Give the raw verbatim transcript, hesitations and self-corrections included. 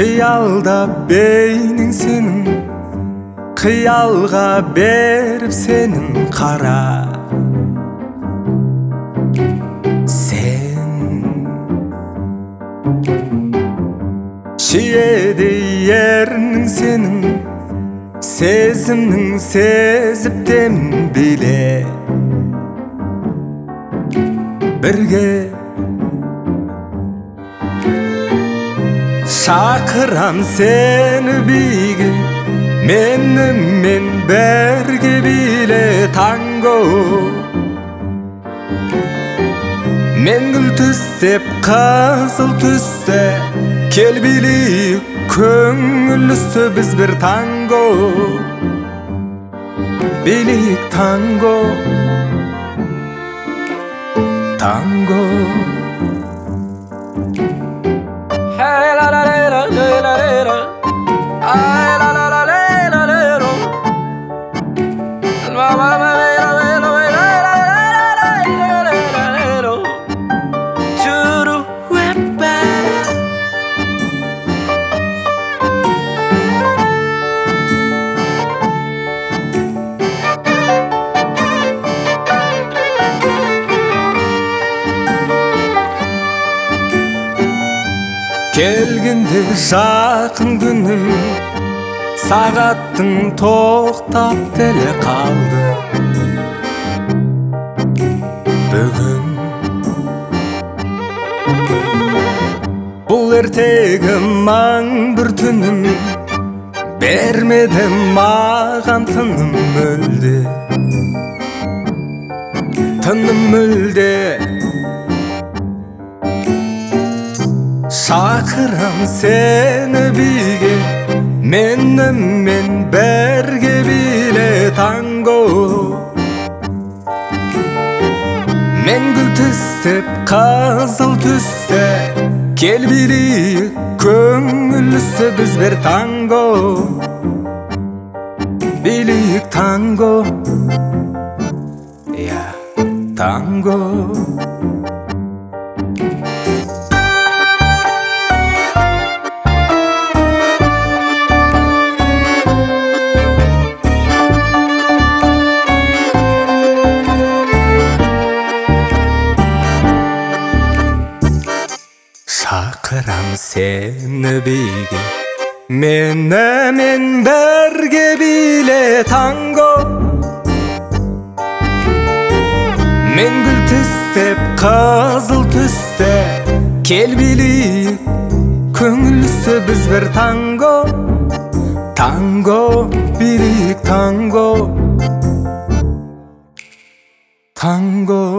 Кыялдап бейнің сенің, қиялға беріп сенің қара. Сен шиеді ерінің сенің, сезімнің сезіп демін биле. Бірге шақырам сені биге, менімен бірге биле танго. Мен гүл түстеп қызыл түсте, кел билейік көңілісі біз бір танго. Билейік танго, танго. Hey la la la la la la la, ay la la la la la la la, la la la la la la la, churu wepa. Келгенде жақын күнім, сағаттың тоқтап теле қалды. Бүгін бұл ертегі маң бір түнім, бермеді маған тыным мүлде. Тыным мүлде. Шақырам сені биге, менімен бірге биле танго. Мен гүл түстеп қызыл түсте, кел билейік көңілісі біз бір танго. Билейік танго, я танго. Шақырам сені биге, менімен бірге биле танго. Мен гүл түстеп қызыл түсте, кел билейік көңілісі біз бір танго. Танго, билейік танго, танго.